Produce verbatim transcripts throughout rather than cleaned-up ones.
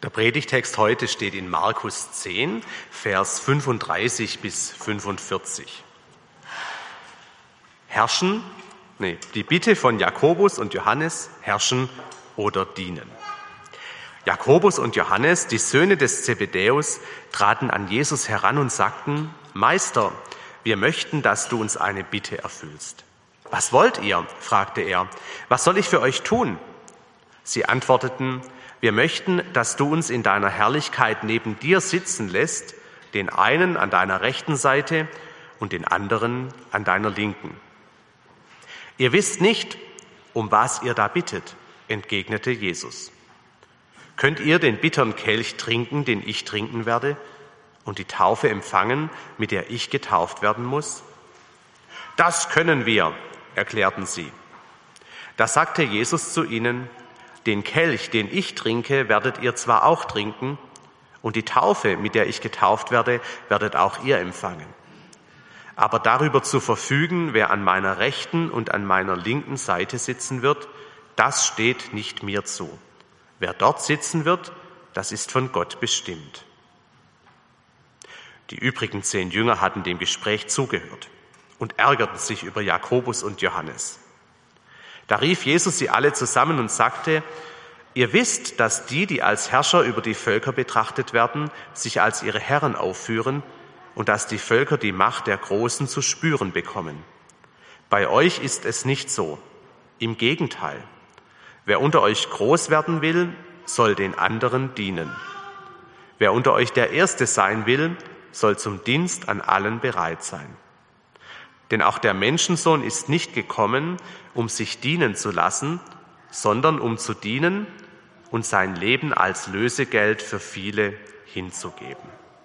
Der Predigtext heute steht in Markus zehn, Vers fünfunddreißig bis fünfundvierzig. Herrschen, nee, die Bitte von Jakobus und Johannes, herrschen oder dienen. Jakobus und Johannes, die Söhne des Zebedäus, traten an Jesus heran und sagten: Meister, wir möchten, dass du uns eine Bitte erfüllst. Was wollt ihr? Fragte er. Was soll ich für euch tun? Sie antworteten: Wir möchten, dass du uns in deiner Herrlichkeit neben dir sitzen lässt, den einen an deiner rechten Seite und den anderen an deiner linken. Ihr wisst nicht, um was ihr da bittet, entgegnete Jesus. Könnt ihr den bitteren Kelch trinken, den ich trinken werde, und die Taufe empfangen, mit der ich getauft werden muss? Das können wir, erklärten sie. Da sagte Jesus zu ihnen: Den Kelch, den ich trinke, werdet ihr zwar auch trinken, und die Taufe, mit der ich getauft werde, werdet auch ihr empfangen. Aber darüber zu verfügen, wer an meiner rechten und an meiner linken Seite sitzen wird, das steht nicht mir zu. Wer dort sitzen wird, das ist von Gott bestimmt. Die übrigen zehn Jünger hatten dem Gespräch zugehört und ärgerten sich über Jakobus und Johannes. Da rief Jesus sie alle zusammen und sagte: Ihr wisst, dass die, die als Herrscher über die Völker betrachtet werden, sich als ihre Herren aufführen und dass die Völker die Macht der Großen zu spüren bekommen. Bei euch ist es nicht so. Im Gegenteil. Wer unter euch groß werden will, soll den anderen dienen. Wer unter euch der Erste sein will, soll zum Dienst an allen bereit sein. Denn auch der Menschensohn ist nicht gekommen, um sich dienen zu lassen, sondern um zu dienen und sein Leben als Lösegeld für viele hinzugeben.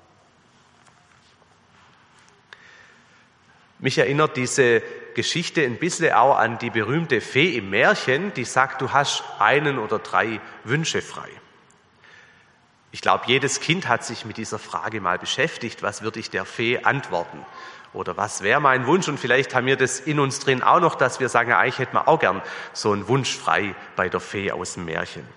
Mich erinnert diese Geschichte ein bisschen auch an die berühmte Fee im Märchen, die sagt, du hast einen oder drei Wünsche frei. Ich glaube, jedes Kind hat sich mit dieser Frage mal beschäftigt: Was würde ich der Fee antworten? Oder was wäre mein Wunsch? Und vielleicht haben wir das in uns drin auch noch, dass wir sagen, eigentlich hätten wir auch gern so einen Wunsch frei bei der Fee aus dem Märchen.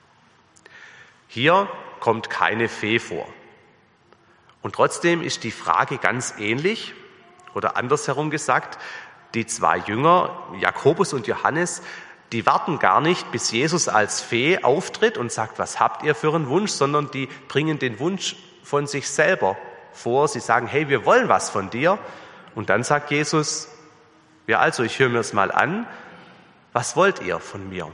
Hier kommt keine Fee vor. Und trotzdem ist die Frage ganz ähnlich, oder andersherum gesagt, die zwei Jünger, Jakobus und Johannes, die warten gar nicht, bis Jesus als Fee auftritt und sagt, was habt ihr für einen Wunsch, sondern die bringen den Wunsch von sich selber vor. Sie sagen, hey, wir wollen was von dir. Und dann sagt Jesus, ja also, ich höre mir es mal an. Was wollt ihr von mir?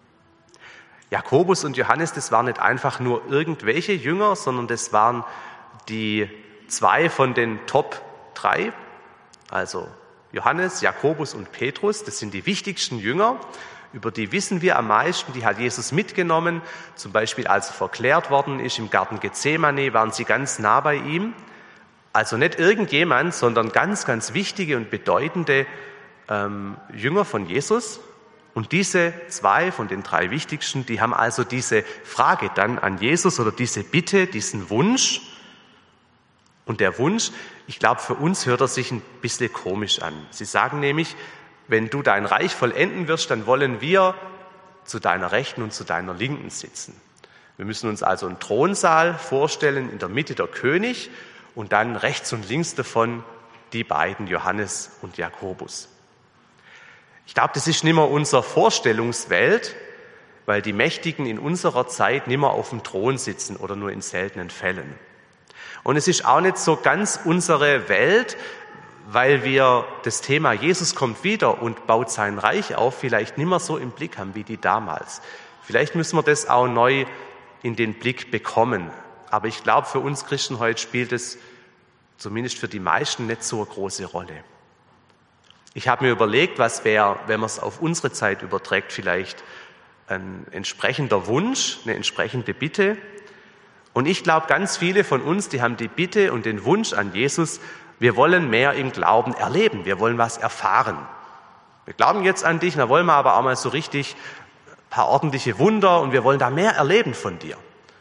Jakobus und Johannes, das waren nicht einfach nur irgendwelche Jünger, sondern das waren die zwei von den Top drei. Also Johannes, Jakobus und Petrus, das sind die wichtigsten Jünger. Über die wissen wir am meisten, die hat Jesus mitgenommen. Zum Beispiel, als er verklärt worden ist im Garten Gethsemane, waren sie ganz nah bei ihm. Also nicht irgendjemand, sondern ganz, ganz wichtige und bedeutende ähm, Jünger von Jesus. Und diese zwei von den drei wichtigsten, die haben also diese Frage dann an Jesus oder diese Bitte, diesen Wunsch. Und der Wunsch, ich glaube, für uns hört er sich ein bisschen komisch an. Sie sagen nämlich, wenn du dein Reich vollenden wirst, dann wollen wir zu deiner Rechten und zu deiner Linken sitzen. Wir müssen uns also einen Thronsaal vorstellen, in der Mitte der König und dann rechts und links davon die beiden, Johannes und Jakobus. Ich glaube, das ist nicht mehr unsere Vorstellungswelt, weil die Mächtigen in unserer Zeit nicht mehr auf dem Thron sitzen oder nur in seltenen Fällen. Und es ist auch nicht so ganz unsere Welt, weil wir das Thema Jesus kommt wieder und baut sein Reich auf, vielleicht nicht mehr so im Blick haben wie die damals. Vielleicht müssen wir das auch neu in den Blick bekommen. Aber ich glaube, für uns Christen heute spielt es zumindest für die meisten nicht so eine große Rolle. Ich habe mir überlegt, was wäre, wenn man es auf unsere Zeit überträgt, vielleicht ein entsprechender Wunsch, eine entsprechende Bitte. Und ich glaube, ganz viele von uns, die haben die Bitte und den Wunsch an Jesus, wir wollen mehr im Glauben erleben, wir wollen was erfahren. Wir glauben jetzt an dich, da wollen wir aber auch mal so richtig ein paar ordentliche Wunder und wir wollen da mehr erleben von dir.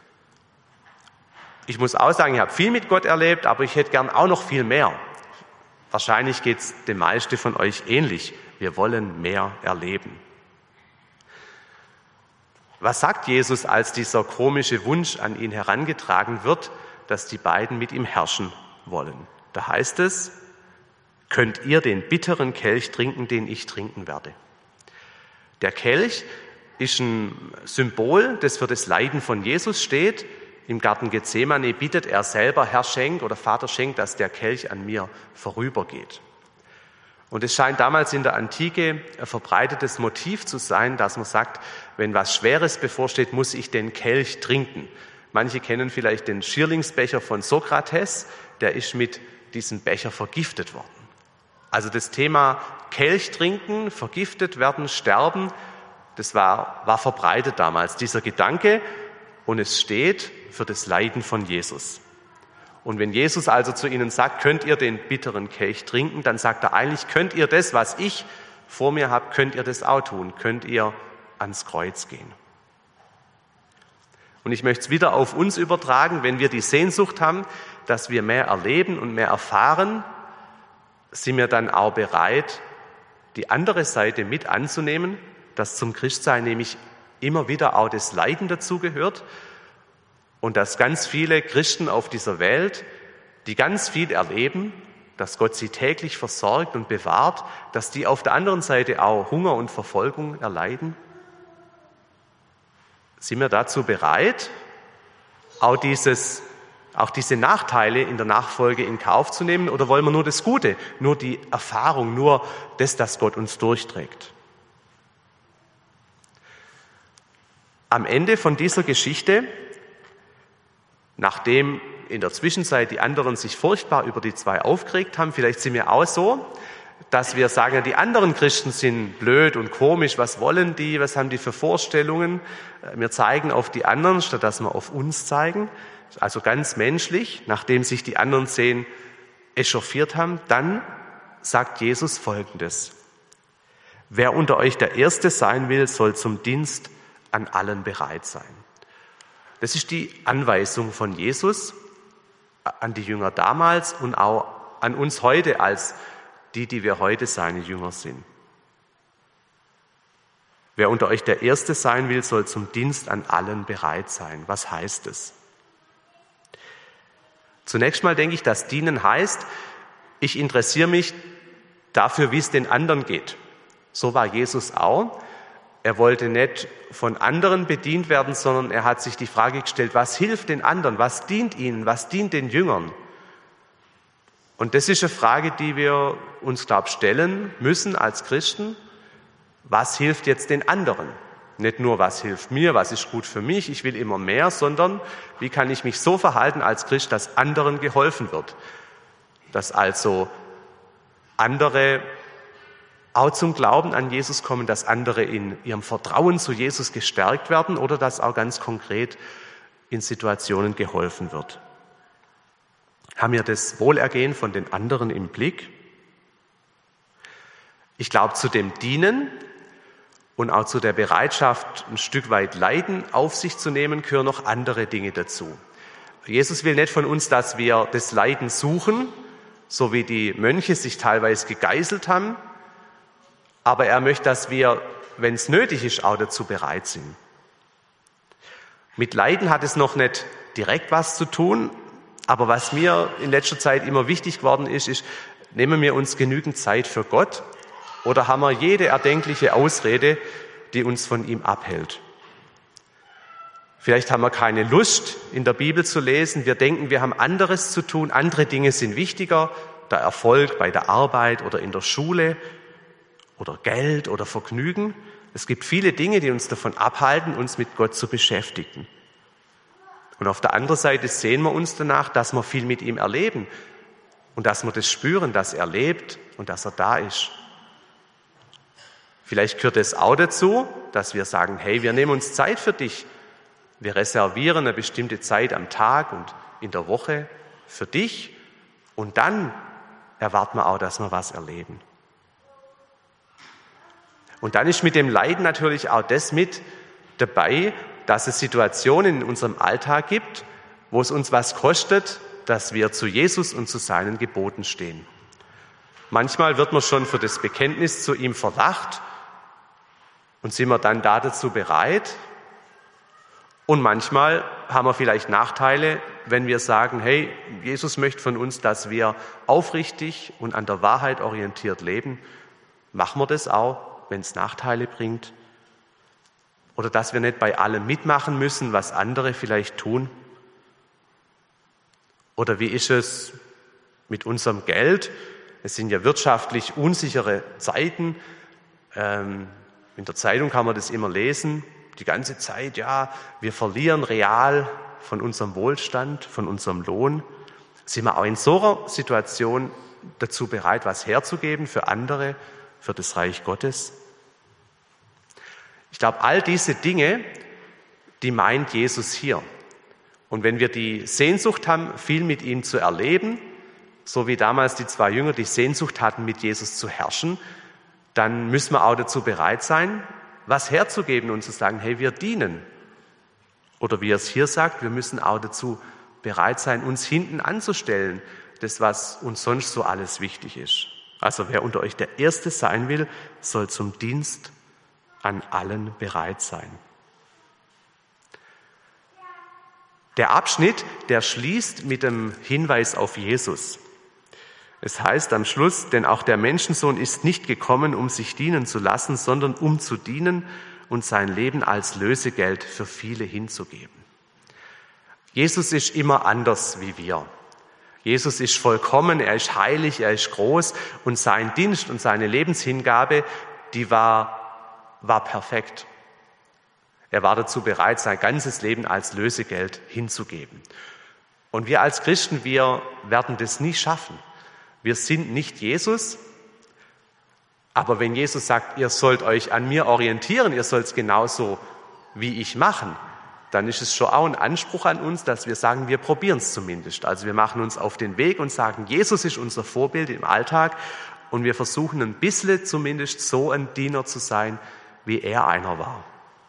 Ich muss auch sagen, ich habe viel mit Gott erlebt, aber ich hätte gern auch noch viel mehr. Wahrscheinlich geht es den meisten von euch ähnlich. Wir wollen mehr erleben. Was sagt Jesus, als dieser komische Wunsch an ihn herangetragen wird, dass die beiden mit ihm herrschen wollen? Da heißt es, könnt ihr den bitteren Kelch trinken, den ich trinken werde? Der Kelch ist ein Symbol, das für das Leiden von Jesus steht. Im Garten Gethsemane bittet er selber, Herr, schenk oder Vater, schenk, dass der Kelch an mir vorübergeht. Und es scheint damals in der Antike ein verbreitetes Motiv zu sein, dass man sagt, wenn was Schweres bevorsteht, muss ich den Kelch trinken. Manche kennen vielleicht den Schierlingsbecher von Sokrates, der ist mit diesem Becher vergiftet worden. Also das Thema Kelch trinken, vergiftet werden, sterben, das war, war verbreitet damals, dieser Gedanke, und es steht für das Leiden von Jesus. Und wenn Jesus also zu ihnen sagt, könnt ihr den bitteren Kelch trinken, dann sagt er eigentlich, könnt ihr das, was ich vor mir habe, könnt ihr das auch tun, könnt ihr ans Kreuz gehen. Und ich möchte es wieder auf uns übertragen, wenn wir die Sehnsucht haben, dass wir mehr erleben und mehr erfahren, sind wir dann auch bereit, die andere Seite mit anzunehmen, dass zum Christsein nämlich immer wieder auch das Leiden dazugehört und dass ganz viele Christen auf dieser Welt, die ganz viel erleben, dass Gott sie täglich versorgt und bewahrt, dass die auf der anderen Seite auch Hunger und Verfolgung erleiden. Sind wir dazu bereit, auch, dieses, auch diese Nachteile in der Nachfolge in Kauf zu nehmen, oder wollen wir nur das Gute, nur die Erfahrung, nur das, das Gott uns durchträgt? Am Ende von dieser Geschichte, nachdem in der Zwischenzeit die anderen sich furchtbar über die zwei aufgeregt haben, vielleicht sind wir auch so, dass wir sagen, die anderen Christen sind blöd und komisch, was wollen die, was haben die für Vorstellungen? Wir zeigen auf die anderen, statt dass wir auf uns zeigen. Also ganz menschlich, nachdem sich die anderen zehn echauffiert haben, dann sagt Jesus Folgendes: Wer unter euch der Erste sein will, soll zum Dienst an allen bereit sein. Das ist die Anweisung von Jesus an die Jünger damals und auch an uns heute als die, die wir heute seine Jünger sind. Wer unter euch der Erste sein will, soll zum Dienst an allen bereit sein. Was heißt es? Zunächst mal denke ich, dass dienen heißt, ich interessiere mich dafür, wie es den anderen geht. So war Jesus auch. Er wollte nicht von anderen bedient werden, sondern er hat sich die Frage gestellt, was hilft den anderen, was dient ihnen, was dient den Jüngern? Und das ist eine Frage, die wir uns, glaube ich, stellen müssen als Christen. Was hilft jetzt den anderen? Nicht nur, was hilft mir, was ist gut für mich, ich will immer mehr, sondern wie kann ich mich so verhalten als Christ, dass anderen geholfen wird? Dass also andere auch zum Glauben an Jesus kommen, dass andere in ihrem Vertrauen zu Jesus gestärkt werden oder dass auch ganz konkret in Situationen geholfen wird. Haben wir das Wohlergehen von den anderen im Blick? Ich glaube, zu dem Dienen und auch zu der Bereitschaft, ein Stück weit Leiden auf sich zu nehmen, gehören noch andere Dinge dazu. Jesus will nicht von uns, dass wir das Leiden suchen, so wie die Mönche sich teilweise gegeißelt haben, aber er möchte, dass wir, wenn es nötig ist, auch dazu bereit sind. Mit Leiden hat es noch nicht direkt was zu tun, aber was mir in letzter Zeit immer wichtig geworden ist, ist, nehmen wir uns genügend Zeit für Gott oder haben wir jede erdenkliche Ausrede, die uns von ihm abhält? Vielleicht haben wir keine Lust, in der Bibel zu lesen. Wir denken, wir haben anderes zu tun. Andere Dinge sind wichtiger. Der Erfolg bei der Arbeit oder in der Schule oder Geld oder Vergnügen. Es gibt viele Dinge, die uns davon abhalten, uns mit Gott zu beschäftigen. Und auf der anderen Seite sehen wir uns danach, dass wir viel mit ihm erleben und dass wir das spüren, dass er lebt und dass er da ist. Vielleicht gehört es auch dazu, dass wir sagen, hey, wir nehmen uns Zeit für dich. Wir reservieren eine bestimmte Zeit am Tag und in der Woche für dich und dann erwarten wir auch, dass wir was erleben. Und dann ist mit dem Leiden natürlich auch das mit dabei, dass es Situationen in unserem Alltag gibt, wo es uns was kostet, dass wir zu Jesus und zu seinen Geboten stehen. Manchmal wird man schon für das Bekenntnis zu ihm verlacht und sind wir dann da dazu bereit, Und manchmal haben wir vielleicht Nachteile, wenn wir sagen, hey, Jesus möchte von uns, dass wir aufrichtig und an der Wahrheit orientiert leben. Machen wir das auch, wenn es Nachteile bringt? Oder dass wir nicht bei allem mitmachen müssen, was andere vielleicht tun? Oder wie ist es mit unserem Geld? Es sind ja wirtschaftlich unsichere Zeiten. Ähm, in der Zeitung kann man das immer lesen, die ganze Zeit, ja, wir verlieren real von unserem Wohlstand, von unserem Lohn. Sind wir auch in so einer Situation dazu bereit, was herzugeben für andere, für das Reich Gottes? Ich glaube, all diese Dinge, die meint Jesus hier. Und wenn wir die Sehnsucht haben, viel mit ihm zu erleben, so wie damals die zwei Jünger die Sehnsucht hatten, mit Jesus zu herrschen, dann müssen wir auch dazu bereit sein, was herzugeben und zu sagen, hey, wir dienen. Oder wie er es hier sagt, wir müssen auch dazu bereit sein, uns hinten anzustellen, das, was uns sonst so alles wichtig ist. Also wer unter euch der Erste sein will, soll zum Dienst an allen bereit sein. Der Abschnitt, der schließt mit dem Hinweis auf Jesus. Es heißt am Schluss, denn auch der Menschensohn ist nicht gekommen, um sich dienen zu lassen, sondern um zu dienen und sein Leben als Lösegeld für viele hinzugeben. Jesus ist immer anders wie wir. Jesus ist vollkommen, er ist heilig, er ist groß und sein Dienst und seine Lebenshingabe, die war, war perfekt. Er war dazu bereit, sein ganzes Leben als Lösegeld hinzugeben. Und wir als Christen, wir werden das nie schaffen. Wir sind nicht Jesus, aber wenn Jesus sagt, ihr sollt euch an mir orientieren, ihr sollt es genauso wie ich machen, dann ist es schon auch ein Anspruch an uns, dass wir sagen, wir probieren es zumindest. Also wir machen uns auf den Weg und sagen, Jesus ist unser Vorbild im Alltag und wir versuchen ein bisschen zumindest so ein Diener zu sein, wie er einer war.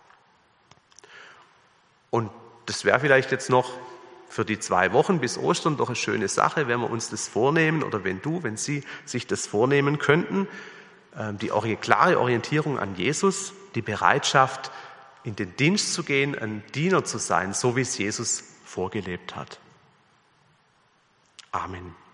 Und das wäre vielleicht jetzt noch für die zwei Wochen bis Ostern doch eine schöne Sache, wenn wir uns das vornehmen oder wenn du, wenn Sie sich das vornehmen könnten, die klare Orientierung an Jesus, die Bereitschaft, in den Dienst zu gehen, ein Diener zu sein, so wie es Jesus vorgelebt hat. Amen.